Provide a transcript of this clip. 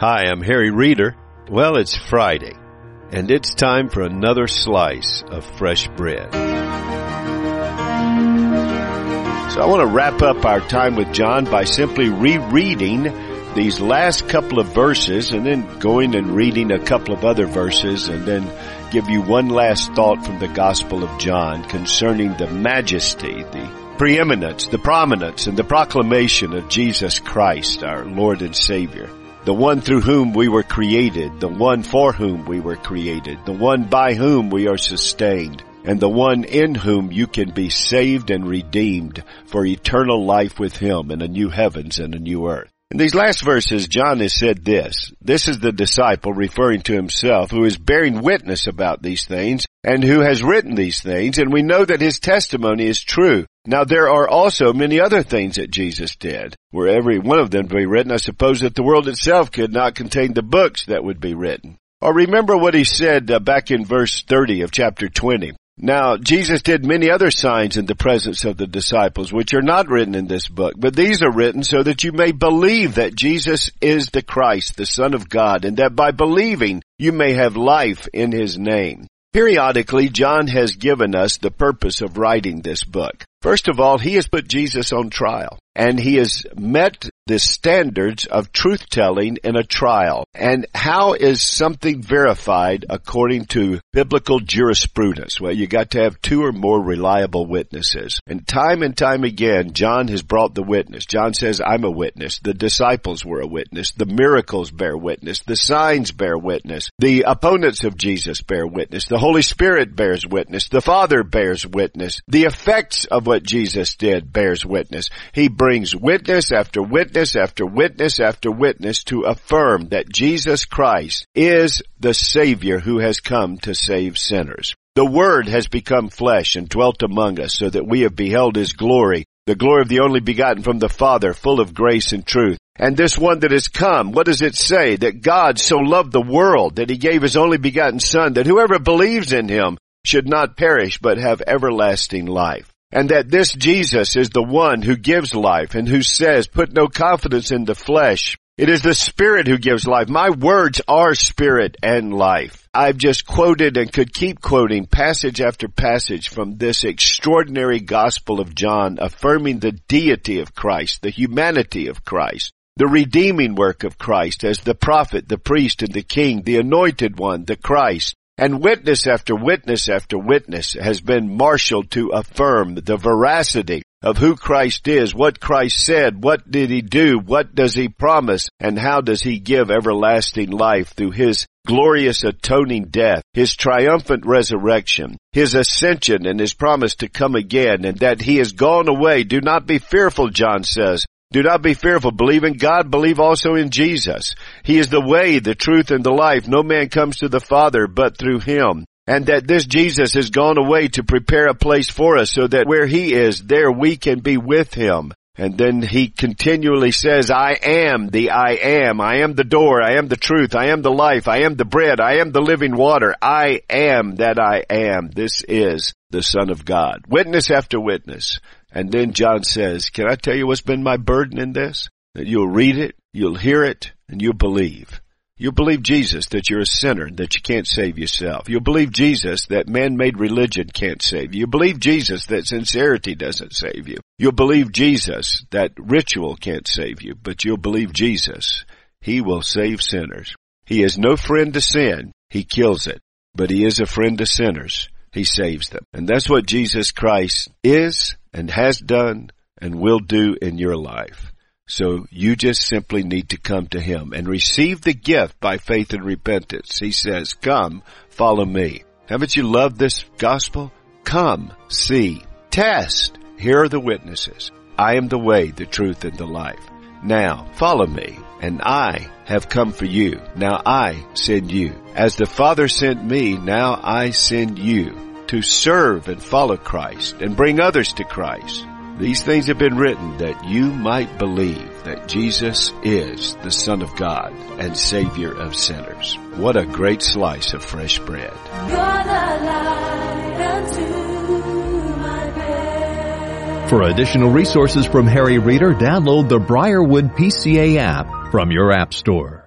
Hi, I'm Harry Reeder. Well, it's Friday, and it's time for another slice of fresh bread. So I want to wrap up our time with John by simply rereading these last couple of verses and then going and reading a couple of other verses and then give you one last thought from the Gospel of John concerning the majesty, the preeminence, the prominence, and the proclamation of Jesus Christ, our Lord and Savior. The one through whom we were created, the one for whom we were created, the one by whom we are sustained, and the one in whom you can be saved and redeemed for eternal life with Him in a new heavens and a new earth. In these last verses, John has said this. This is the disciple referring to himself who is bearing witness about these things and who has written these things, and we know that his testimony is true. Now, there are also many other things that Jesus did. Were every one of them to be written, I suppose that the world itself could not contain the books that would be written. Or remember what he said back in verse 30 of chapter 20. Now, Jesus did many other signs in the presence of the disciples, which are not written in this book, but these are written so that you may believe that Jesus is the Christ, the Son of God, and that by believing you may have life in His name. Periodically, John has given us the purpose of writing this book. First of all, he has put Jesus on trial, and he has met the standards of truth-telling in a trial. And how is something verified according to biblical jurisprudence? Well, you got to have two or more reliable witnesses. And time again, John has brought the witness. John says, I'm a witness. The disciples were a witness. The miracles bear witness. The signs bear witness. The opponents of Jesus bear witness. The Holy Spirit bears witness. The Father bears witness. The effects of what Jesus did bears witness. He brings witness after witness after witness after witness to affirm that Jesus Christ is the Savior who has come to save sinners. The Word has become flesh and dwelt among us so that we have beheld His glory, the glory of the only begotten from the Father, full of grace and truth. And this one that has come, what does it say? That God so loved the world that He gave His only begotten Son, that whoever believes in Him should not perish but have everlasting life. And that this Jesus is the one who gives life and who says, put no confidence in the flesh. It is the Spirit who gives life. My words are spirit and life. I've just quoted and could keep quoting passage after passage from this extraordinary Gospel of John, affirming the deity of Christ, the humanity of Christ, the redeeming work of Christ as the prophet, the priest, and the king, the anointed one, the Christ. And witness after witness after witness has been marshaled to affirm the veracity of who Christ is, what Christ said, what did He do, what does He promise, and how does He give everlasting life through His glorious atoning death, His triumphant resurrection, His ascension, and His promise to come again, and that He has gone away. Do not be fearful, John says. Do not be fearful. Believe in God. Believe also in Jesus. He is the way, the truth, and the life. No man comes to the Father but through Him. And that this Jesus has gone away to prepare a place for us so that where He is, there we can be with Him. And then He continually says, I am the I am. I am the door. I am the truth. I am the life. I am the bread. I am the living water. I am that I am. This is the Son of God. Witness after witness. And then John says, can I tell you what's been my burden in this? That you'll read it, you'll hear it, and you'll believe. You'll believe Jesus, that you're a sinner, that you can't save yourself. You'll believe Jesus, that man-made religion can't save you. You'll believe Jesus, that sincerity doesn't save you. You'll believe Jesus, that ritual can't save you. But you'll believe Jesus. He will save sinners. He is no friend to sin. He kills it. But He is a friend to sinners. He saves them. And that's what Jesus Christ is and has done and will do in your life. So you just simply need to come to Him and receive the gift by faith and repentance. He says, come, follow me. Haven't you loved this gospel? Come, see, test. Here are the witnesses. I am the way, the truth, and the life. Now, follow me, and I have come for you. Now I send you. As the Father sent me, now I send you to serve and follow Christ and bring others to Christ. These things have been written that you might believe that Jesus is the Son of God and Savior of sinners. What a great slice of fresh bread. You're the light unto my bed. For additional resources from Harry Reeder, download the Briarwood PCA app from your app store.